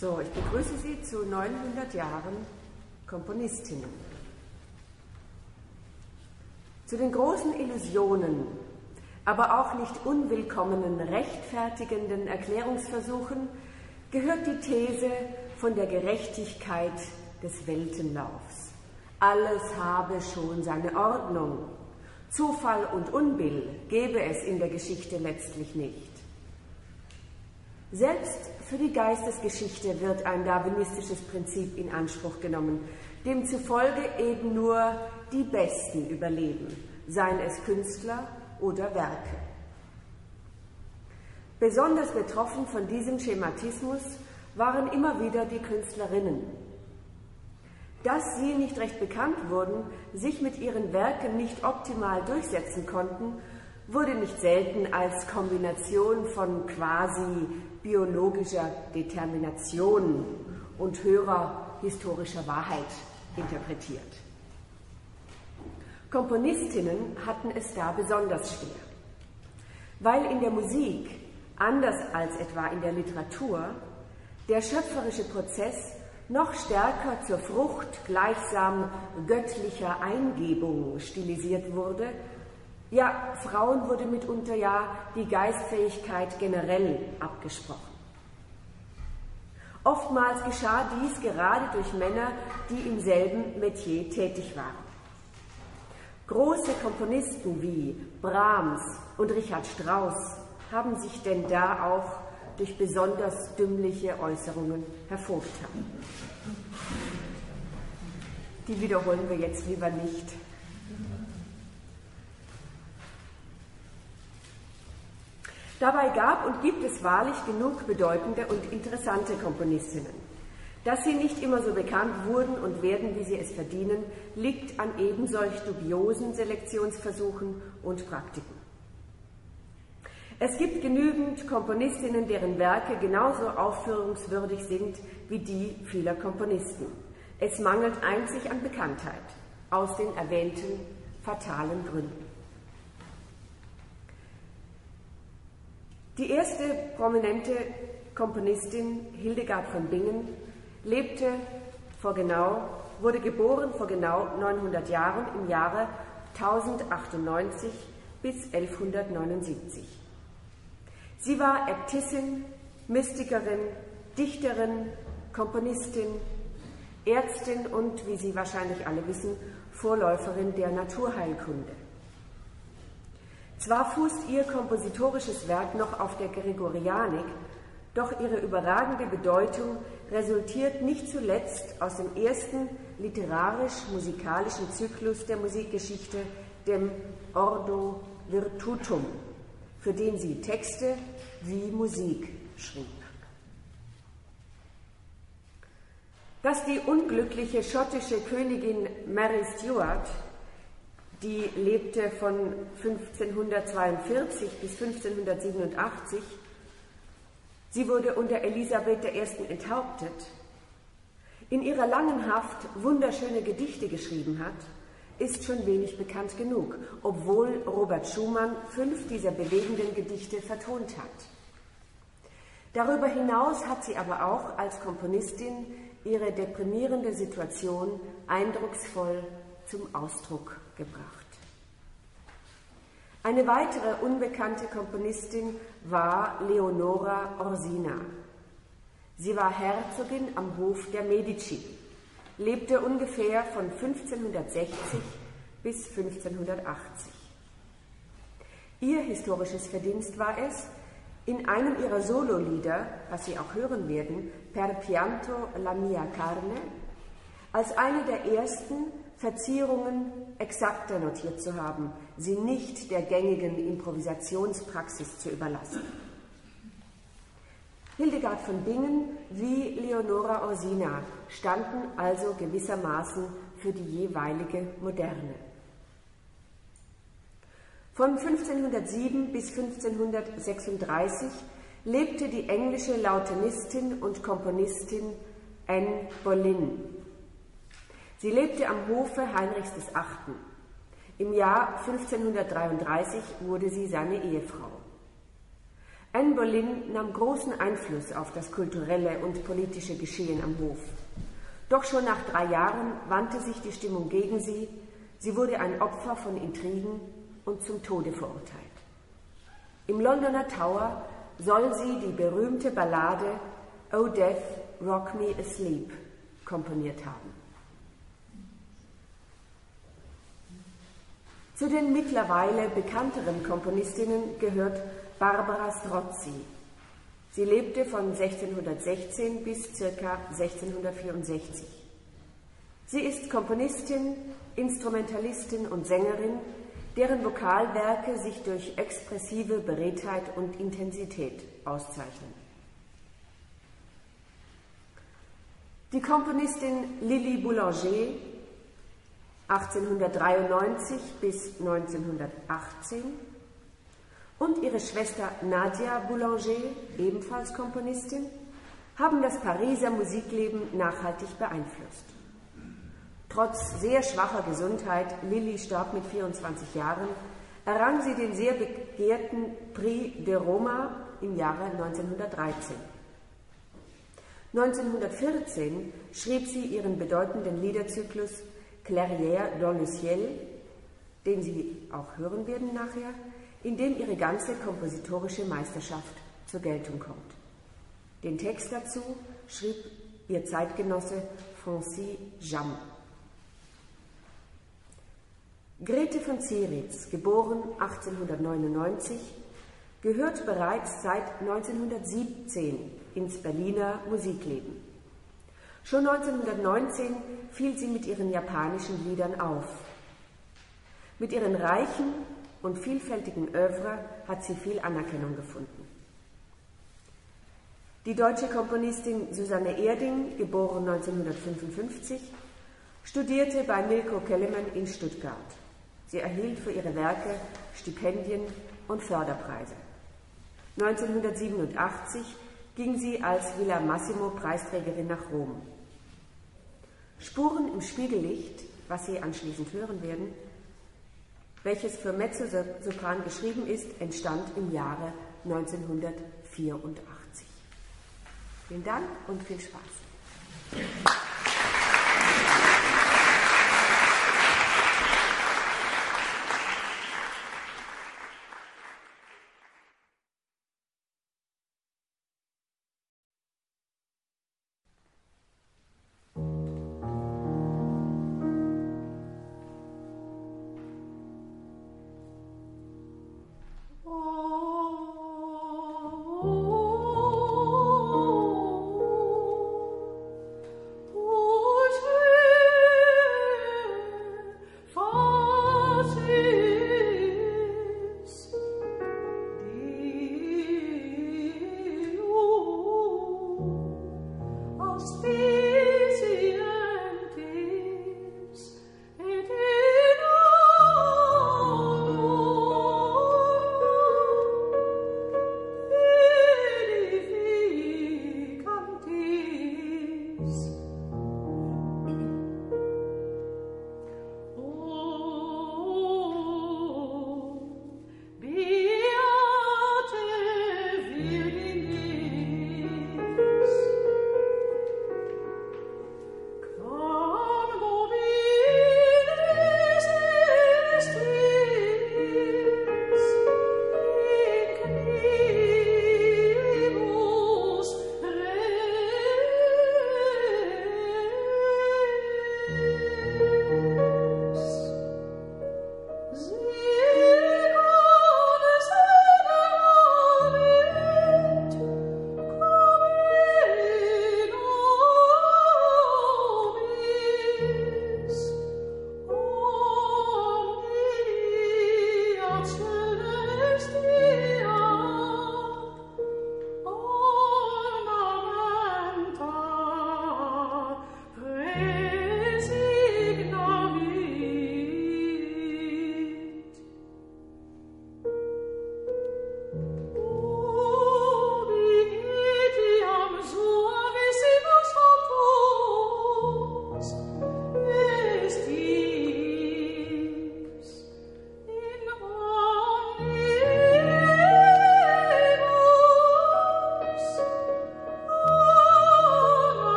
So, ich begrüße Sie zu 900 Jahren Komponistinnen. Zu den großen Illusionen, aber auch nicht unwillkommenen rechtfertigenden Erklärungsversuchen gehört die These von der Gerechtigkeit des Weltenlaufs. Alles habe schon seine Ordnung. Zufall und Unbill gebe es in der Geschichte letztlich nicht. Selbst für die Geistesgeschichte wird ein darwinistisches Prinzip in Anspruch genommen, demzufolge eben nur die Besten überleben, seien es Künstler oder Werke. Besonders betroffen von diesem Schematismus waren immer wieder die Künstlerinnen. Dass sie nicht recht bekannt wurden, sich mit ihren Werken nicht optimal durchsetzen konnten, wurde nicht selten als Kombination von quasi biologischer Determination und höherer historischer Wahrheit interpretiert. Komponistinnen hatten es da besonders schwer, weil in der Musik, anders als etwa in der Literatur, der schöpferische Prozess noch stärker zur Frucht gleichsam göttlicher Eingebung stilisiert wurde. Ja, Frauen wurde mitunter ja die Geistfähigkeit generell abgesprochen. Oftmals geschah dies gerade durch Männer, die im selben Metier tätig waren. Große Komponisten wie Brahms und Richard Strauss haben sich denn da auch durch besonders dümmliche Äußerungen hervorgetan. Die wiederholen wir jetzt lieber nicht. Dabei gab und gibt es wahrlich genug bedeutende und interessante Komponistinnen. Dass sie nicht immer so bekannt wurden und werden, wie sie es verdienen, liegt an ebensolch dubiosen Selektionsversuchen und Praktiken. Es gibt genügend Komponistinnen, deren Werke genauso aufführungswürdig sind wie die vieler Komponisten. Es mangelt einzig an Bekanntheit, aus den erwähnten fatalen Gründen. Die erste prominente Komponistin, Hildegard von Bingen, wurde geboren vor genau 900 Jahren im Jahre 1098 bis 1179. Sie war Äbtissin, Mystikerin, Dichterin, Komponistin, Ärztin und, wie Sie wahrscheinlich alle wissen, Vorläuferin der Naturheilkunde. Zwar fußt ihr kompositorisches Werk noch auf der Gregorianik, doch ihre überragende Bedeutung resultiert nicht zuletzt aus dem ersten literarisch-musikalischen Zyklus der Musikgeschichte, dem Ordo Virtutum, für den sie Texte wie Musik schrieb. Dass die unglückliche schottische Königin Mary Stuart, die lebte von 1542 bis 1587, sie wurde unter Elisabeth I. enthauptet, in ihrer langen Haft wunderschöne Gedichte geschrieben hat, ist schon wenig bekannt genug, obwohl Robert Schumann 5 dieser bewegenden Gedichte vertont hat. Darüber hinaus hat sie aber auch als Komponistin ihre deprimierende Situation eindrucksvoll zum Ausdruck gebracht. Eine weitere unbekannte Komponistin war Leonora Orsina. Sie war Herzogin am Hof der Medici, lebte ungefähr von 1560 bis 1580. Ihr historisches Verdienst war es, in einem ihrer Sololieder, was Sie auch hören werden, Per pianto la mia carne, als eine der ersten Verzierungen exakter notiert zu haben, sie nicht der gängigen Improvisationspraxis zu überlassen. Hildegard von Bingen wie Leonora Orsina standen also gewissermaßen für die jeweilige Moderne. Von 1507 bis 1536 lebte die englische Lautenistin und Komponistin Anne Boleyn. Sie lebte am Hofe Heinrichs VIII. Im Jahr 1533 wurde sie seine Ehefrau. Anne Boleyn nahm großen Einfluss auf das kulturelle und politische Geschehen am Hof. Doch schon nach 3 Jahren wandte sich die Stimmung gegen sie, sie wurde ein Opfer von Intrigen und zum Tode verurteilt. Im Londoner Tower soll sie die berühmte Ballade "Oh Death, Rock Me Asleep" komponiert haben. Zu den mittlerweile bekannteren Komponistinnen gehört Barbara Strozzi. Sie lebte von 1616 bis ca. 1664. Sie ist Komponistin, Instrumentalistin und Sängerin, deren Vokalwerke sich durch expressive Beredtheit und Intensität auszeichnen. Die Komponistin Lili Boulanger, 1893 bis 1918, und ihre Schwester Nadia Boulanger, ebenfalls Komponistin, haben das Pariser Musikleben nachhaltig beeinflusst. Trotz sehr schwacher Gesundheit, Lili starb mit 24 Jahren, errang sie den sehr begehrten Prix de Roma im Jahre 1913. 1914 schrieb sie ihren bedeutenden Liederzyklus Clairière dans le ciel, den Sie auch hören werden nachher, in dem ihre ganze kompositorische Meisterschaft zur Geltung kommt. Den Text dazu schrieb ihr Zeitgenosse Francis Jammes. Grete von Zieritz, geboren 1899, gehört bereits seit 1917 ins Berliner Musikleben. Schon 1919 fiel sie mit ihren japanischen Liedern auf. Mit ihren reichen und vielfältigen Œuvre hat sie viel Anerkennung gefunden. Die deutsche Komponistin Susanne Erding, geboren 1955, studierte bei Milko Kellermann in Stuttgart. Sie erhielt für ihre Werke Stipendien und Förderpreise. 1987 ging sie als Villa Massimo-Preisträgerin nach Rom. Spuren im Spiegellicht, was Sie anschließend hören werden, welches für Mezzosopran geschrieben ist, entstand im Jahre 1984. Vielen Dank und viel Spaß. Oh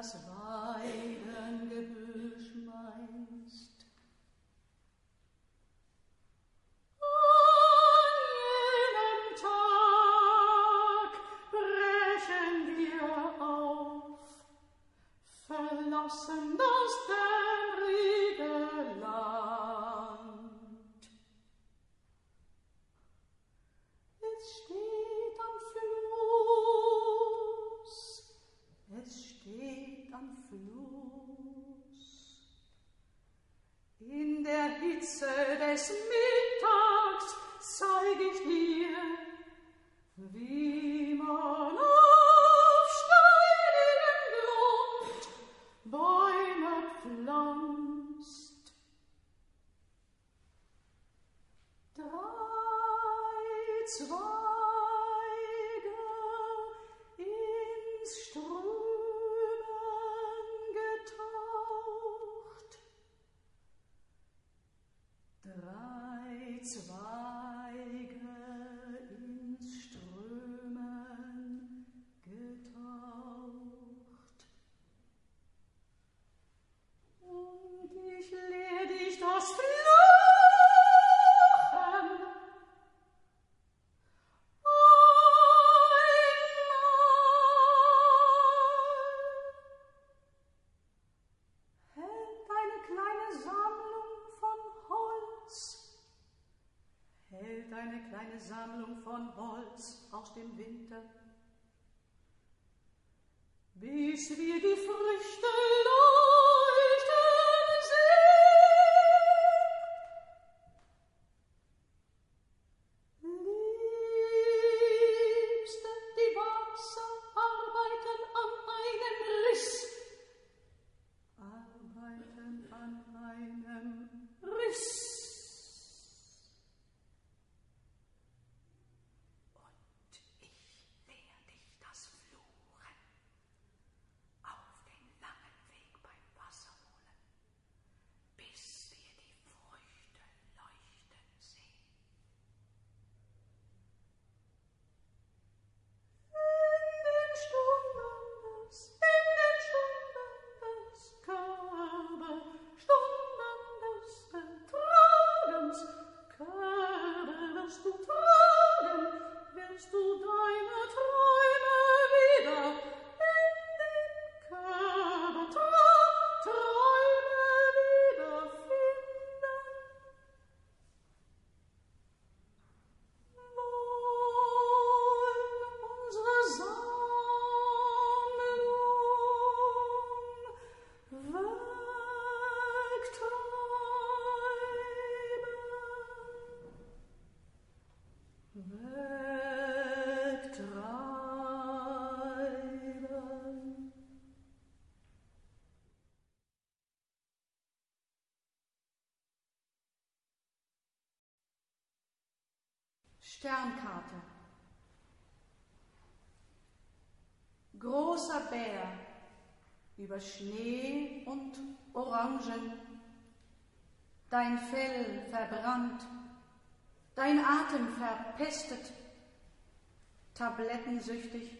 das Weidengebüsch meinst. Verlassen das dämmerige Land. Es steht am Fluss, in der Hitze des Mittags zeig ich dir, wie man auf steinigem Grund Bäume pflanzt. 3 Zweige ins Strömen getaucht. 3 Zweige ins Strömen getaucht. Und ich lehr dich das Fluchen einmal. Hält eine kleine Sammlung von Holz aus dem Winter, bis wir die Früchte leuchten sehen. Liebste, die Wasser arbeiten an einem Riss. Arbeiten an einem Riss. Sternkarte. Großer Bär über Schnee und Orangen, dein Fell verbrannt, dein Atem verpestet, tablettensüchtig,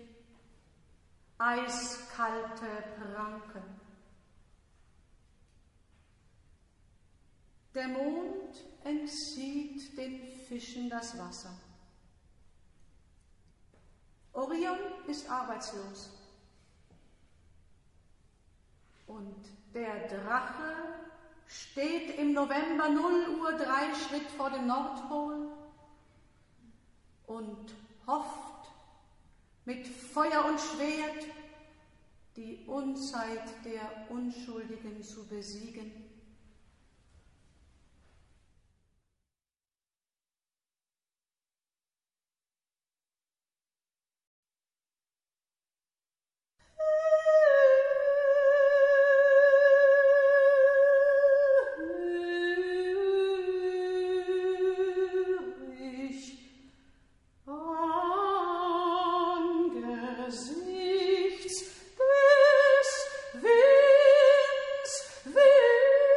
eiskalte Pranken. Der Mond entzieht den Fischen das Wasser. Orion ist arbeitslos. Und der Drache steht im November 0:03 Schritt vor dem Nordpol und hofft mit Feuer und Schwert die Unzeit der Unschuldigen zu besiegen. Des Winds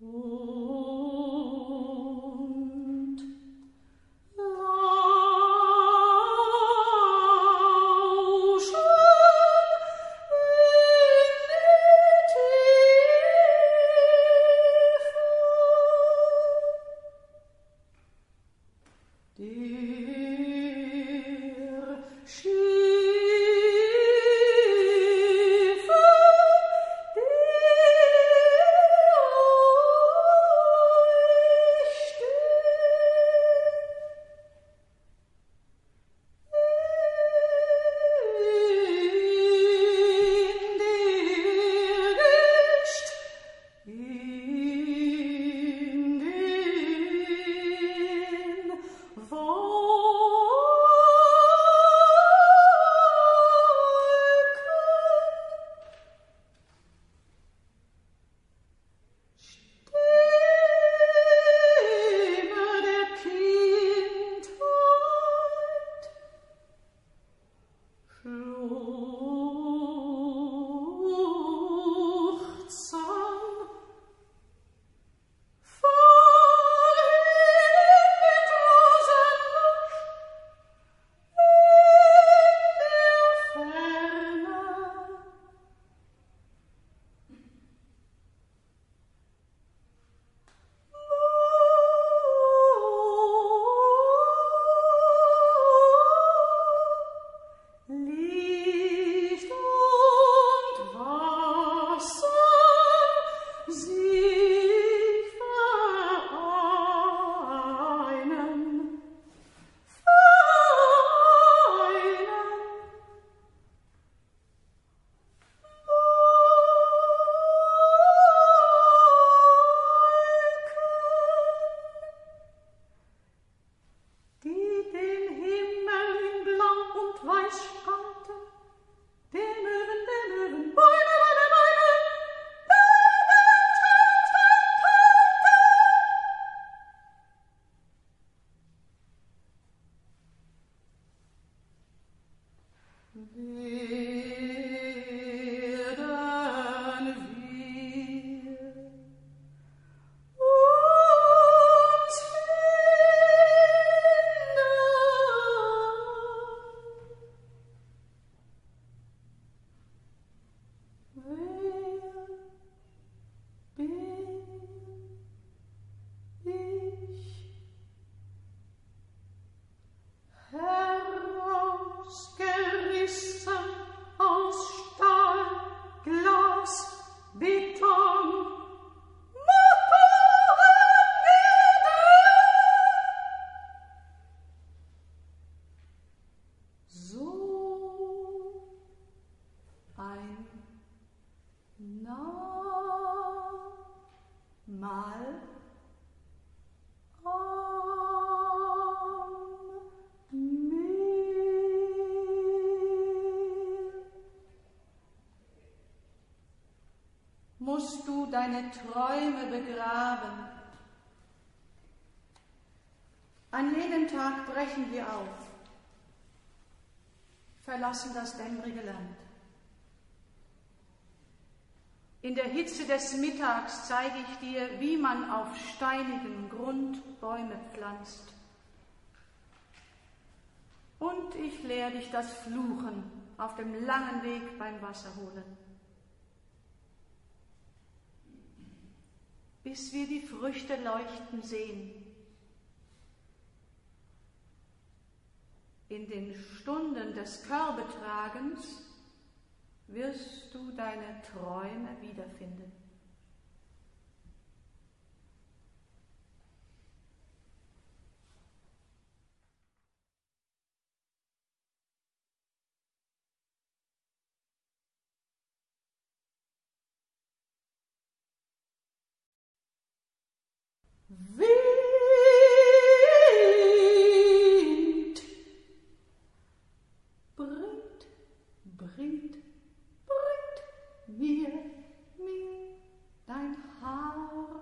Musst du deine Träume begraben. An jenem Tag brechen wir auf, verlassen das dämmerige Land. In der Hitze des Mittags zeige ich dir, wie man auf steinigem Grund Bäume pflanzt. Und ich lehre dich das Fluchen auf dem langen Weg beim Wasserholen. Bis wir die Früchte leuchten sehen. In den Stunden des Körbetragens wirst du deine Träume wiederfinden. Wind, bringt mir dein Haar,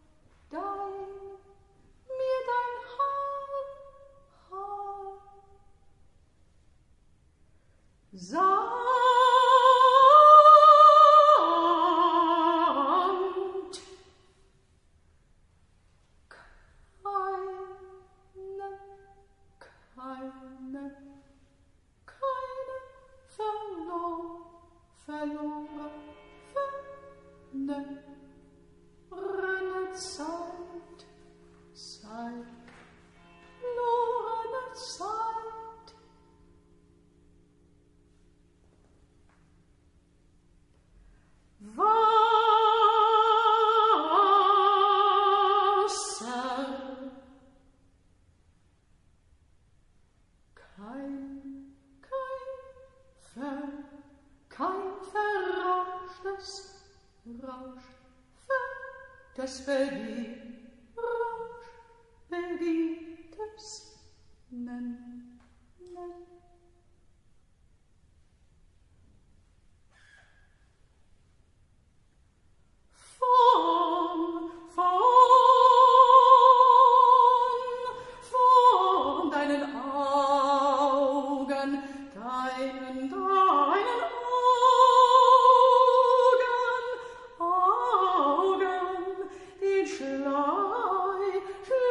mir dein Haar. Samt das begietes Nennen. Von deinen Augen, deinen Augen, den Schleier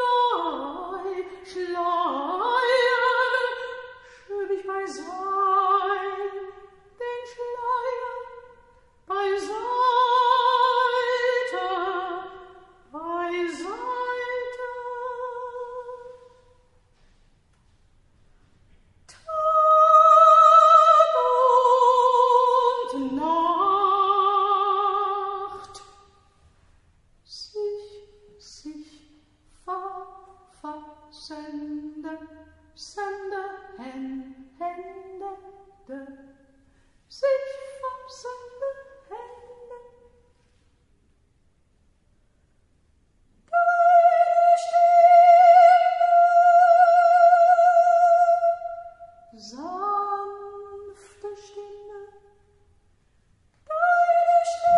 schöb ich beiseite, den Schleier beiseite. Tag und Nacht, sich verfassende Hände, sich fassende Hände. Sanfte Stimme, deine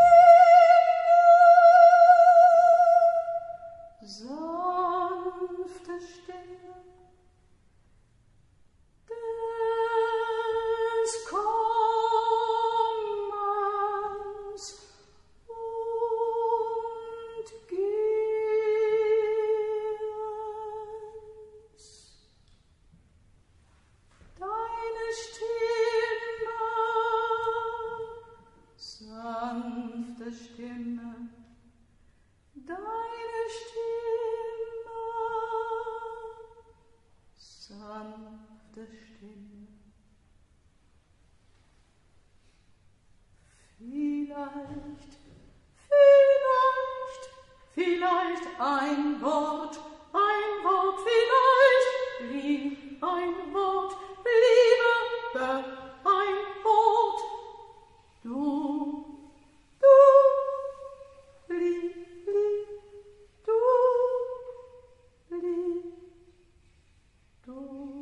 Stimme, sanfte Stimme des Kommens und Gehens. Deine Stimme, sanfte Stimme, deine Stimme, sanfte Stimme. Vielleicht ein Wort, vielleicht ein Wort, Liebe, ein Wort, du, lieb, du, lieb, du,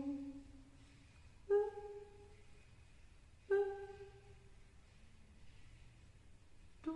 du.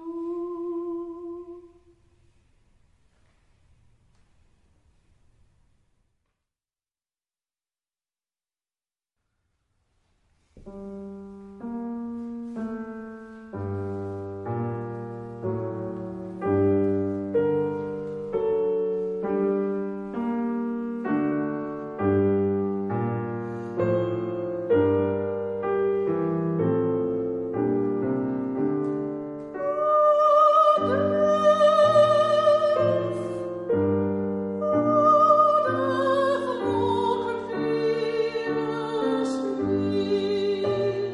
Oder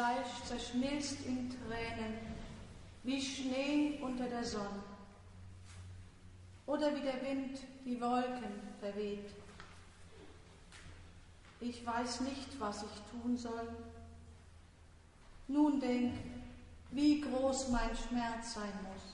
Fleisch zerschmilzt in Tränen, wie Schnee unter der Sonne. Oder wie der Wind die Wolken verweht. Ich weiß nicht, was ich tun soll. Nun denk, wie groß mein Schmerz sein muss.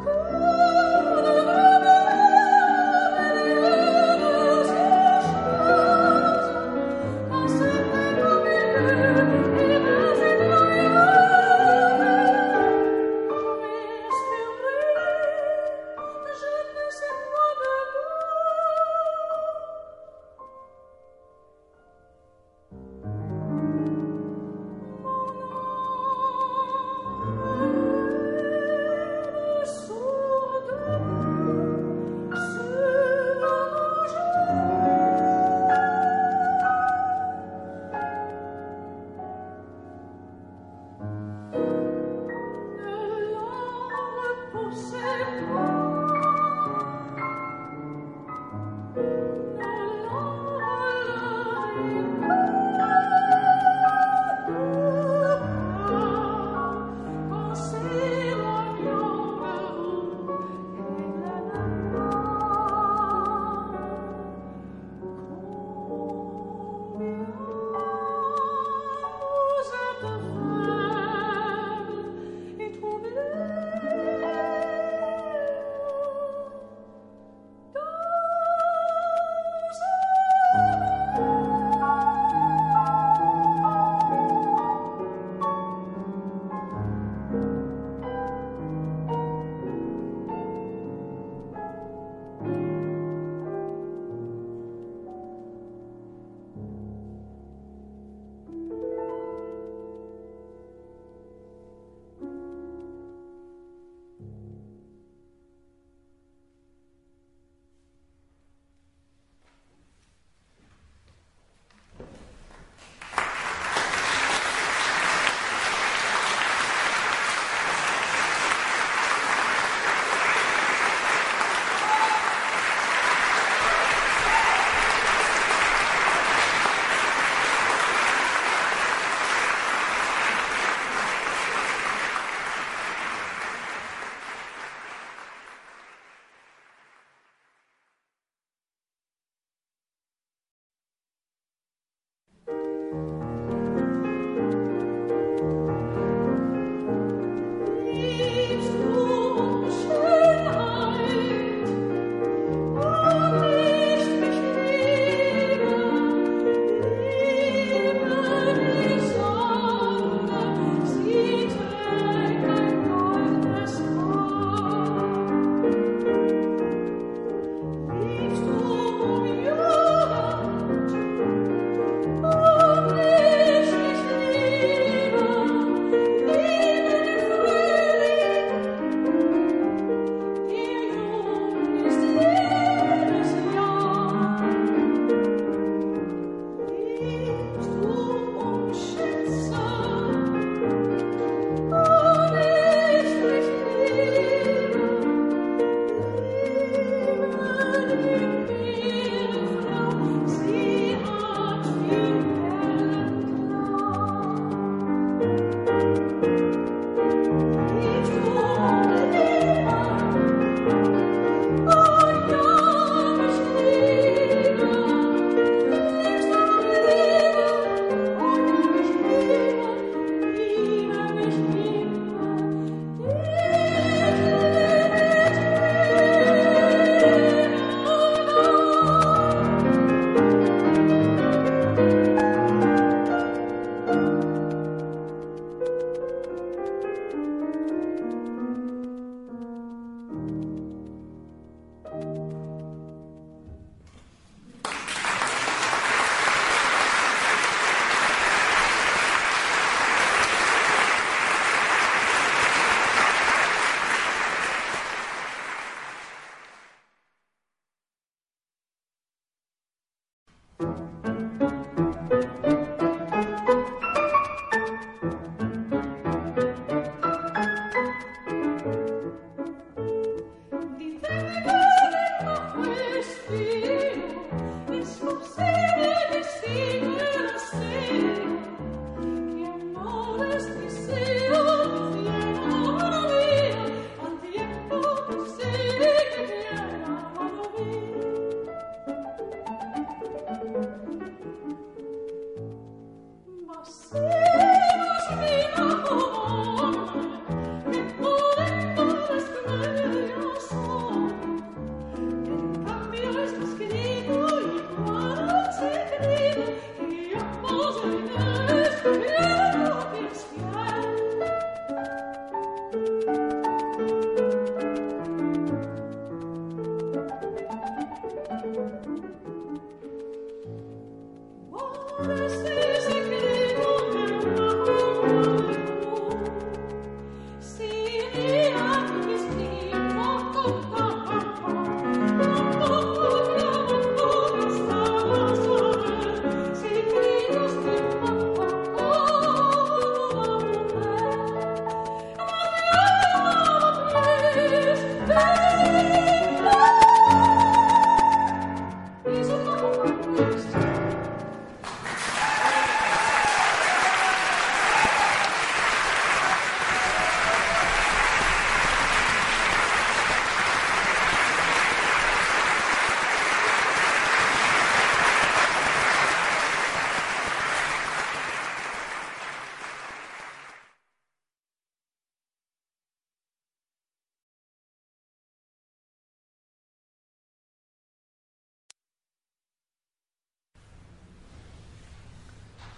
So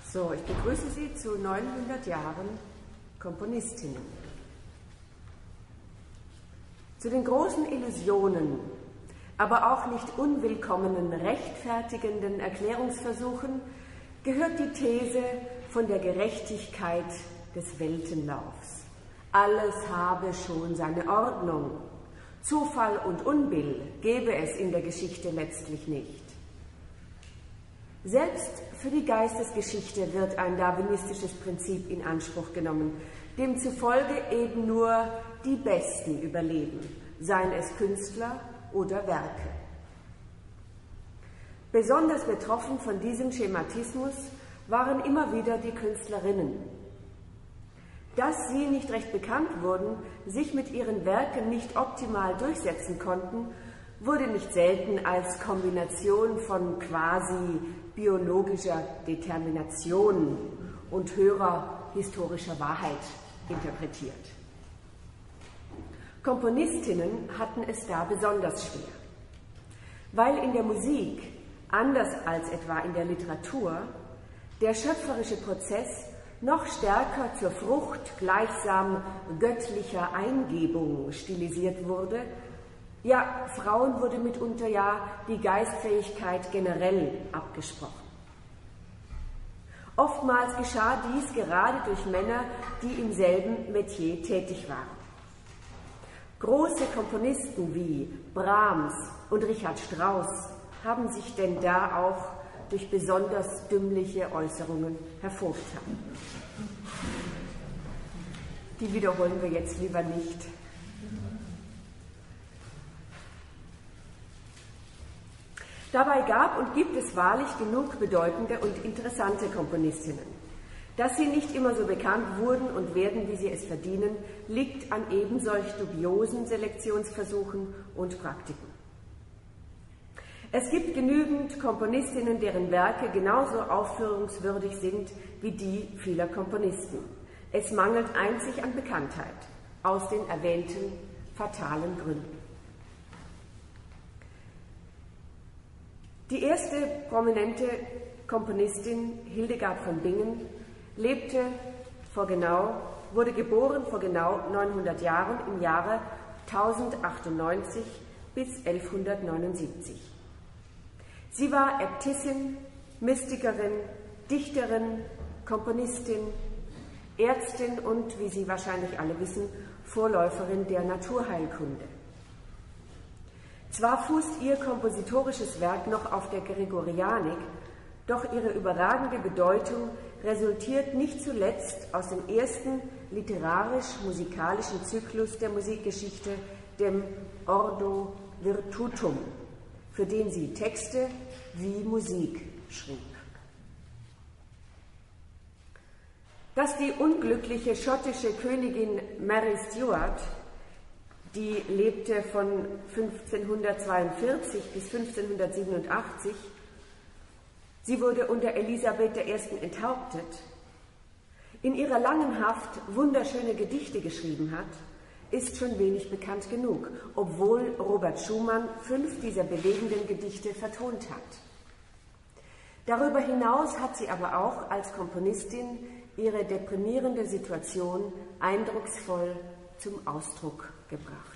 So, ich begrüße Sie zu 900 Jahren Komponistinnen. Zu den großen Illusionen, aber auch nicht unwillkommenen rechtfertigenden Erklärungsversuchen gehört die These von der Gerechtigkeit des Weltenlaufs. Alles habe schon seine Ordnung. Zufall und Unbill gebe es in der Geschichte letztlich nicht. Selbst für die Geistesgeschichte wird ein darwinistisches Prinzip in Anspruch genommen, demzufolge eben nur die Besten überleben, seien es Künstler oder Werke. Besonders betroffen von diesem Schematismus waren immer wieder die Künstlerinnen. Dass sie nicht recht bekannt wurden, sich mit ihren Werken nicht optimal durchsetzen konnten, wurde nicht selten als Kombination von quasi biologischer Determination und höherer historischer Wahrheit interpretiert. Komponistinnen hatten es da besonders schwer, weil in der Musik, anders als etwa in der Literatur, der schöpferische Prozess noch stärker zur Frucht gleichsam göttlicher Eingebung stilisiert wurde. Ja, Frauen wurde mitunter ja die Geistfähigkeit generell abgesprochen. Oftmals geschah dies gerade durch Männer, die im selben Metier tätig waren. Große Komponisten wie Brahms und Richard Strauss haben sich denn da auch durch besonders dümmliche Äußerungen hervorgetan. Die wiederholen wir jetzt lieber nicht. Dabei gab und gibt es wahrlich genug bedeutende und interessante Komponistinnen. Dass sie nicht immer so bekannt wurden und werden, wie sie es verdienen, liegt an ebensolch dubiosen Selektionsversuchen und Praktiken. Es gibt genügend Komponistinnen, deren Werke genauso aufführungswürdig sind wie die vieler Komponisten. Es mangelt einzig an Bekanntheit, aus den erwähnten fatalen Gründen. Die erste prominente Komponistin, Hildegard von Bingen, wurde geboren vor genau 900 Jahren im Jahre 1098 bis 1179. Sie war Äbtissin, Mystikerin, Dichterin, Komponistin, Ärztin und, wie Sie wahrscheinlich alle wissen, Vorläuferin der Naturheilkunde. Zwar fußt ihr kompositorisches Werk noch auf der Gregorianik, doch ihre überragende Bedeutung resultiert nicht zuletzt aus dem ersten literarisch-musikalischen Zyklus der Musikgeschichte, dem Ordo Virtutum, für den sie Texte wie Musik schrieb. Dass die unglückliche schottische Königin Mary Stuart, die lebte von 1542 bis 1587, sie wurde unter Elisabeth I. enthauptet, in ihrer langen Haft wunderschöne Gedichte geschrieben hat, ist schon wenig bekannt genug, obwohl Robert Schumann 5 dieser bewegenden Gedichte vertont hat. Darüber hinaus hat sie aber auch als Komponistin ihre deprimierende Situation eindrucksvoll zum Ausdruck gebracht.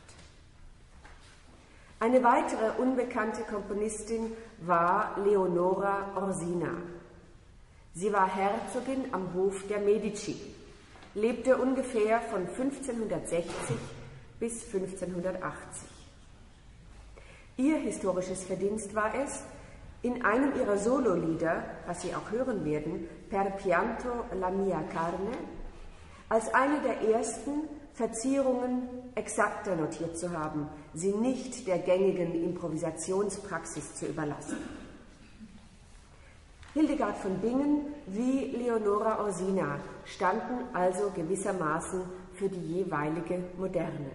Eine weitere unbekannte Komponistin war Leonora Orsina. Sie war Herzogin am Hof der Medici, lebte ungefähr von 1560 bis 1580. Ihr historisches Verdienst war es, in einem ihrer Sololieder, was Sie auch hören werden, Per pianto la mia carne, als eine der ersten Verzierungen exakter notiert zu haben, sie nicht der gängigen Improvisationspraxis zu überlassen. Hildegard von Bingen wie Leonora Orsina standen also gewissermaßen für die jeweilige Moderne.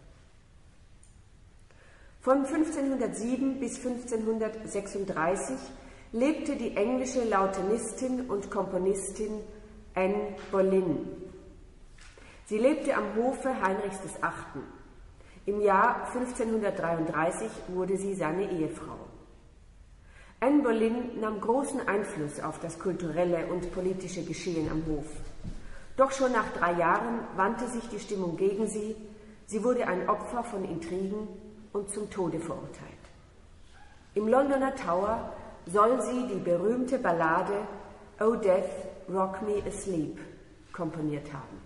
Von 1507 bis 1536 lebte die englische Lautenistin und Komponistin Anne Boleyn. Sie lebte am Hofe Heinrichs VIII. Im Jahr 1533 wurde sie seine Ehefrau. Anne Boleyn nahm großen Einfluss auf das kulturelle und politische Geschehen am Hof. Doch schon nach 3 Jahren wandte sich die Stimmung gegen sie. Sie wurde ein Opfer von Intrigen und zum Tode verurteilt. Im Londoner Tower soll sie die berühmte Ballade "Oh Death, Rock Me Asleep" komponiert haben.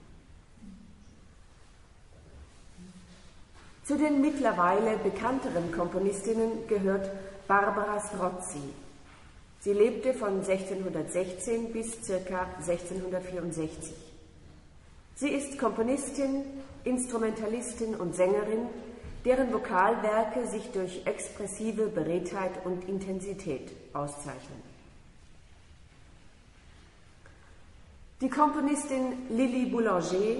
Zu den mittlerweile bekannteren Komponistinnen gehört Barbara Strozzi. Sie lebte von 1616 bis ca. 1664. Sie ist Komponistin, Instrumentalistin und Sängerin, deren Vokalwerke sich durch expressive Beredtheit und Intensität auszeichnen. Die Komponistin Lili Boulanger,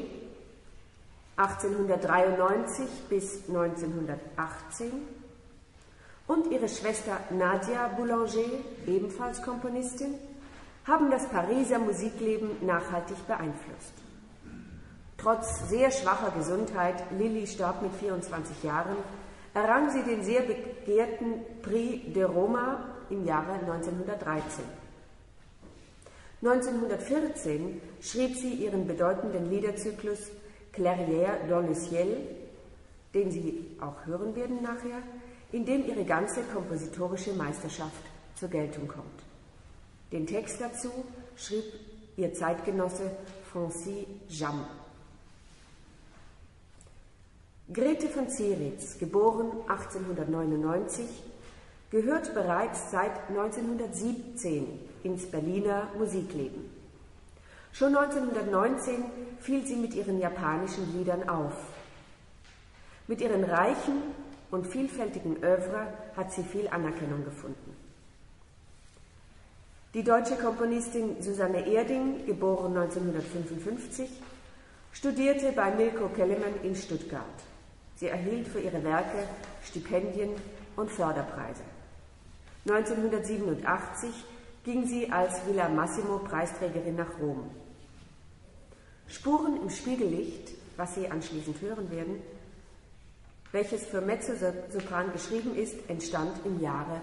1893 bis 1918, und ihre Schwester Nadia Boulanger, ebenfalls Komponistin, haben das Pariser Musikleben nachhaltig beeinflusst. Trotz sehr schwacher Gesundheit, Lili starb mit 24 Jahren, errang sie den sehr begehrten Prix de Roma im Jahre 1913. 1914 schrieb sie ihren bedeutenden Liederzyklus Clairière dans le ciel, den Sie auch hören werden nachher, in dem ihre ganze kompositorische Meisterschaft zur Geltung kommt. Den Text dazu schrieb ihr Zeitgenosse Francis Jammes. Grete von Zieritz, geboren 1899, gehört bereits seit 1917 ins Berliner Musikleben. Schon 1919 fiel sie mit ihren japanischen Liedern auf. Mit ihren reichen und vielfältigen Œuvre hat sie viel Anerkennung gefunden. Die deutsche Komponistin Susanne Erding, geboren 1955, studierte bei Milko Kellermann in Stuttgart. Sie erhielt für ihre Werke Stipendien und Förderpreise. 1987 ging sie als Villa Massimo Preisträgerin nach Rom. Spuren im Spiegellicht, was Sie anschließend hören werden, welches für Mezzosopran geschrieben ist, entstand im Jahre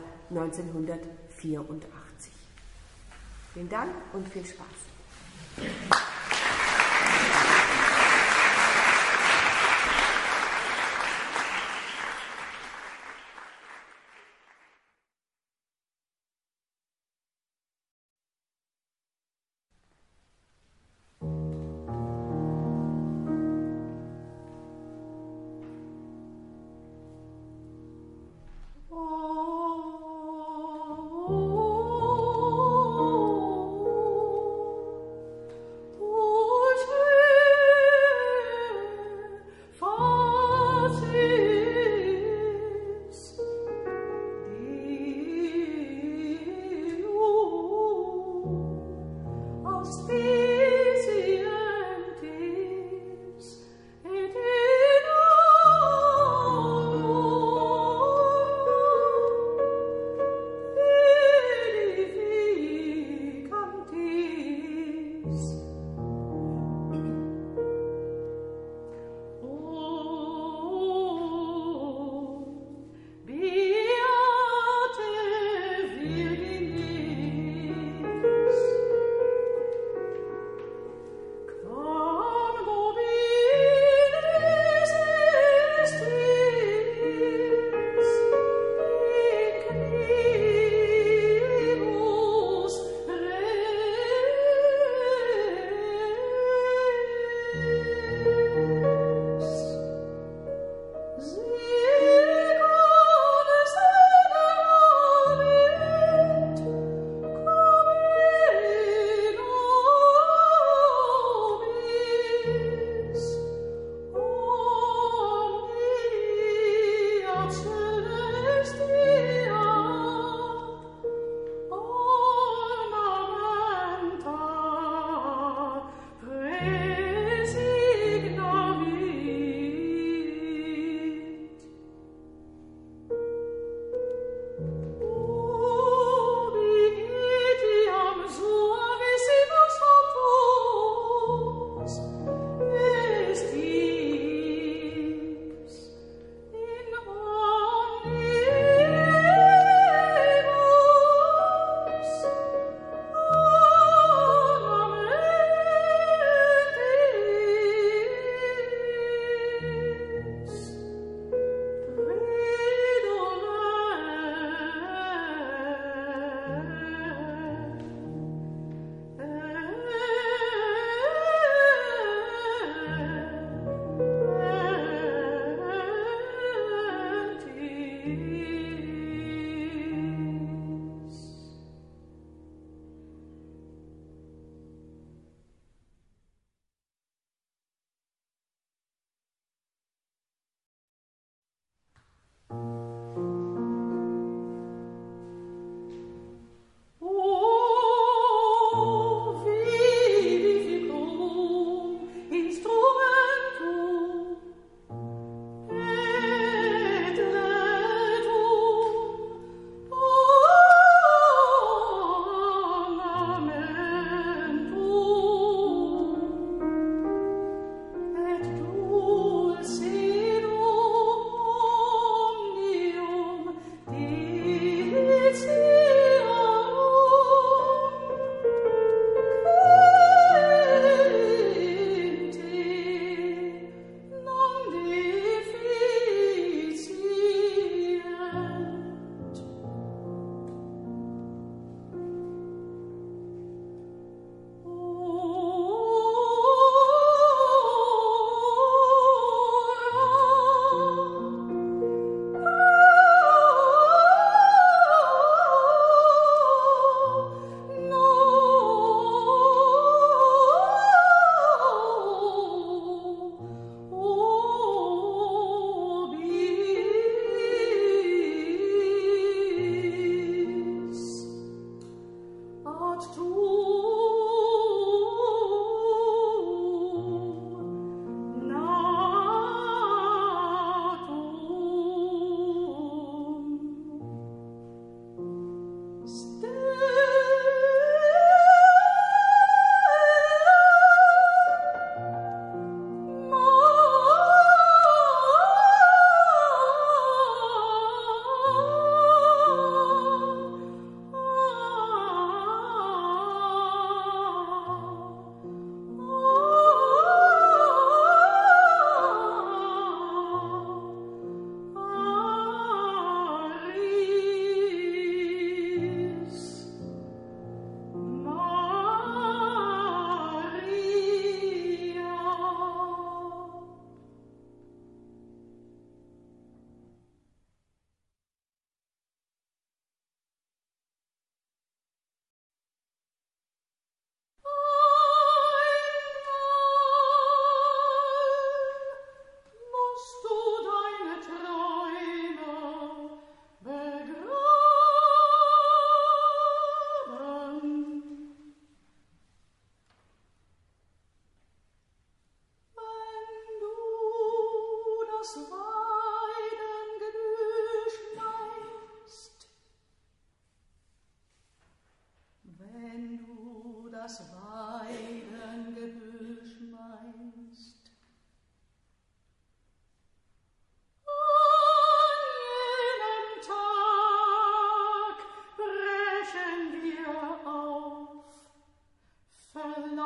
1984. Vielen Dank und viel Spaß. Oh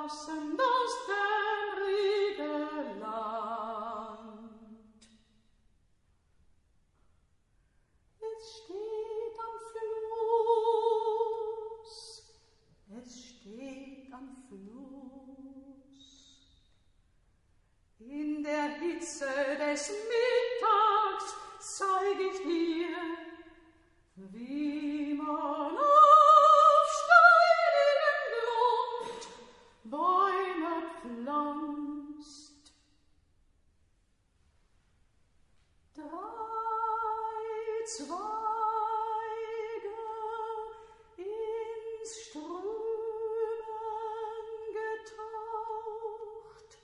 verlassen das dämmerige Land. Es steht am Fluss, in der Hitze des Mittags zeig ich dir, wie man auf steinigem Grund Bäume pflanzt. 3 Zweige ins Strömen getaucht.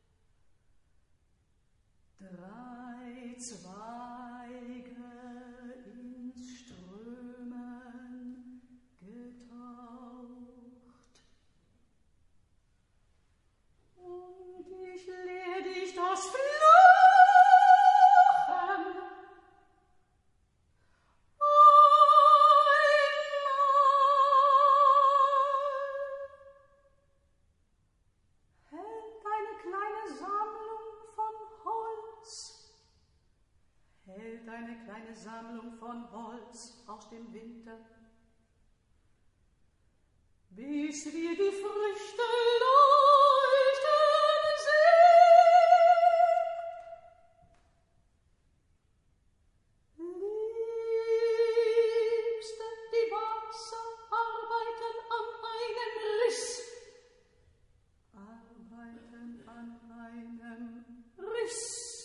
3 Zweige ins Strömen getaucht. Und ich lehr dich das Fluchen hält eine kleine Sammlung von Holz aus dem Winter, bis wir die Früchte leuchten sehen. Liebste, die Wasser arbeiten an einem Riss, arbeiten an einem Riss.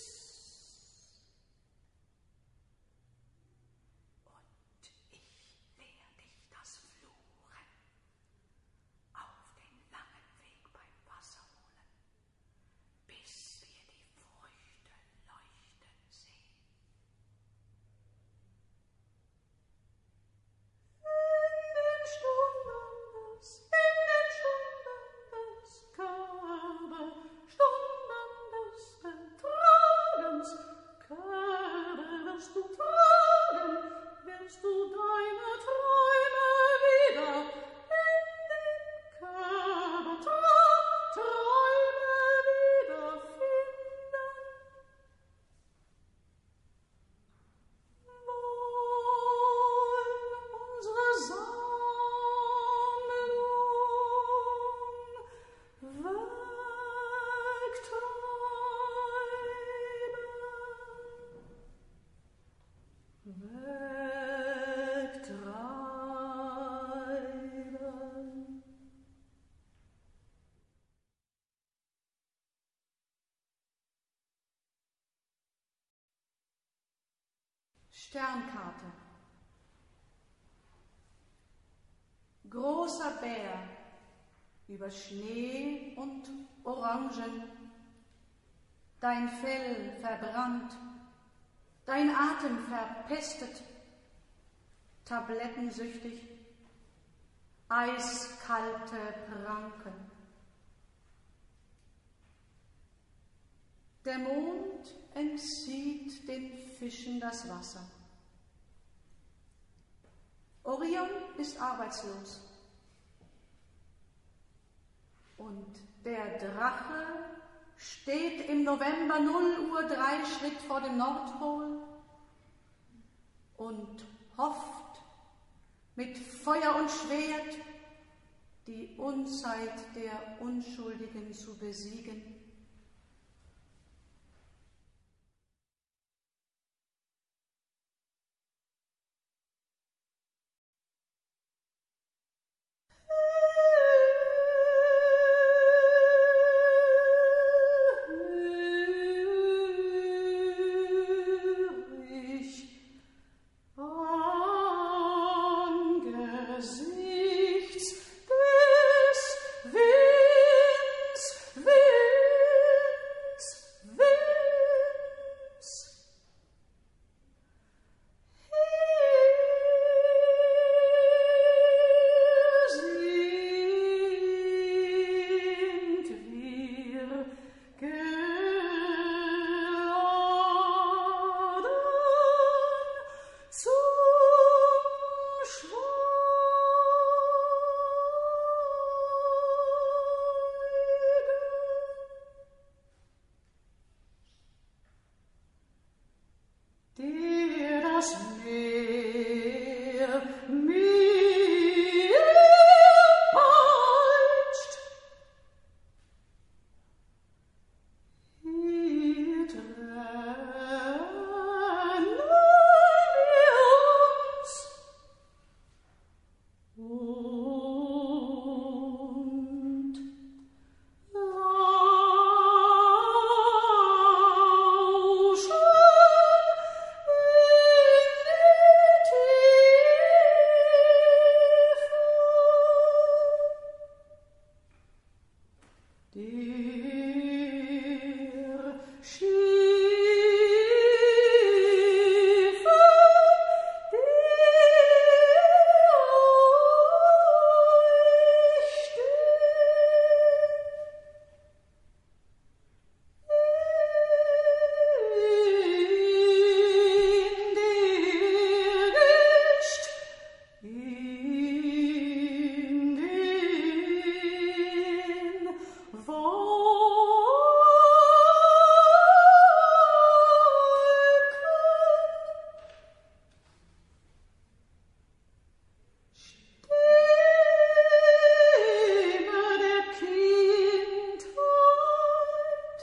Sternkarte. Großer Bär über Schnee und Orangen, dein Fell verbrannt, dein Atem verpestet, tablettensüchtig, eiskalte Pranken. Der Mond entzieht den Fischen das Wasser. Orion ist arbeitslos. Und der Drache steht im November 0:03 Schritt vor dem Nordpol und hofft mit Feuer und Schwert die Unzeit der Unschuldigen zu besiegen. Angesichts des Winds das Meer mir peitscht. Hier trennen wir uns. Und lauschen in die Tiefe. Der Schiffe, in den Stimme der Kindheit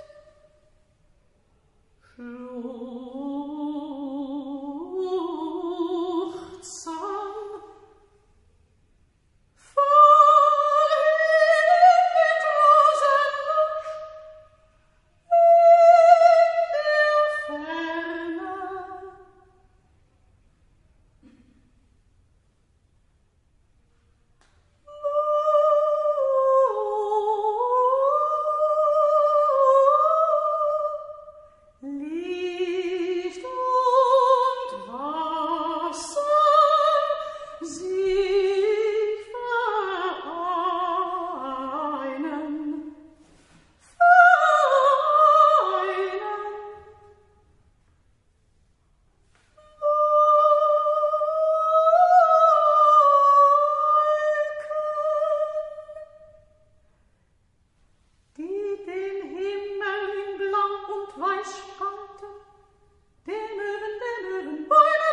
fluchtsam Licht und Wasser sich vereinen. Die den Himmel in Blau und Weiß spannten, den Möwen, Bäume,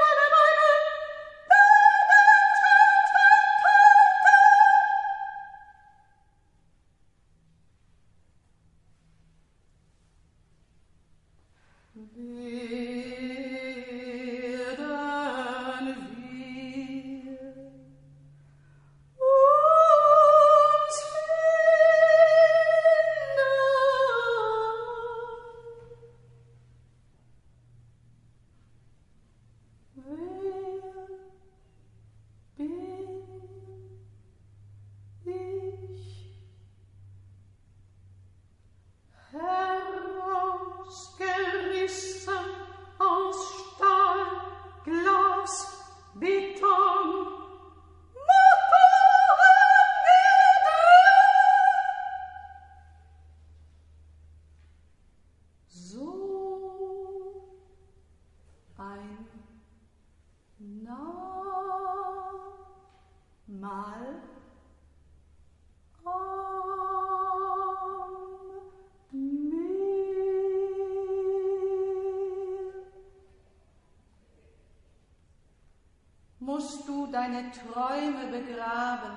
werden wir uns herausgerissen aus Stahl, Glas, Beton, Motorenerde. So ein Mal am Meer. Musst du deine Träume begraben?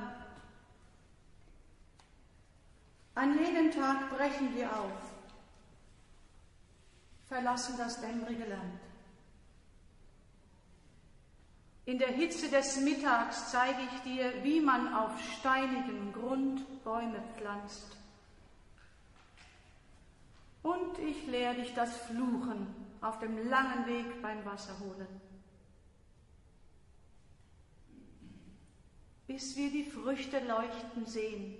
An jenem Tag brechen wir auf, verlassen das dämmerige Land. In der Hitze des Mittags zeige ich dir, wie man auf steinigem Grund Bäume pflanzt. Und ich lehre dich das Fluchen auf dem langen Weg beim Wasserholen. Bis wir die Früchte leuchten sehen.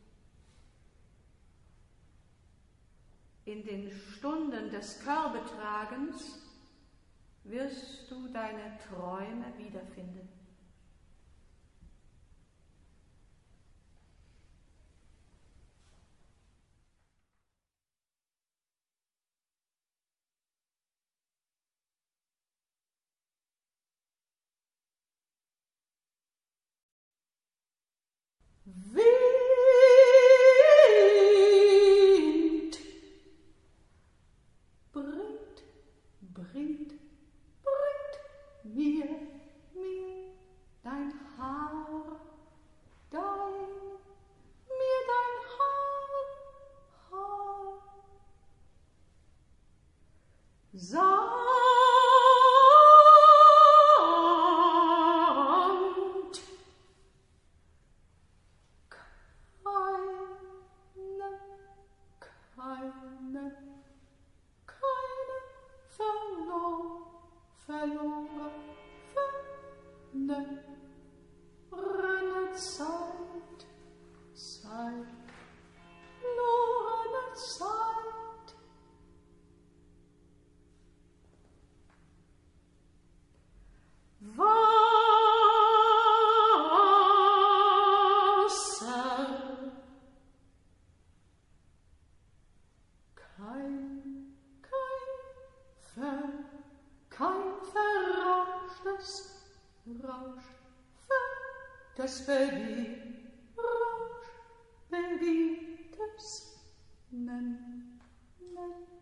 In den Stunden des Körbetragens wirst du deine Träume wiederfinden. Wind bringt mir dein Haar, mir dein Haar. Samt keine verlorene Zeit, verlorene Zeit. Wasser, kein verrauschtes Rausch, das vergietes Nennen.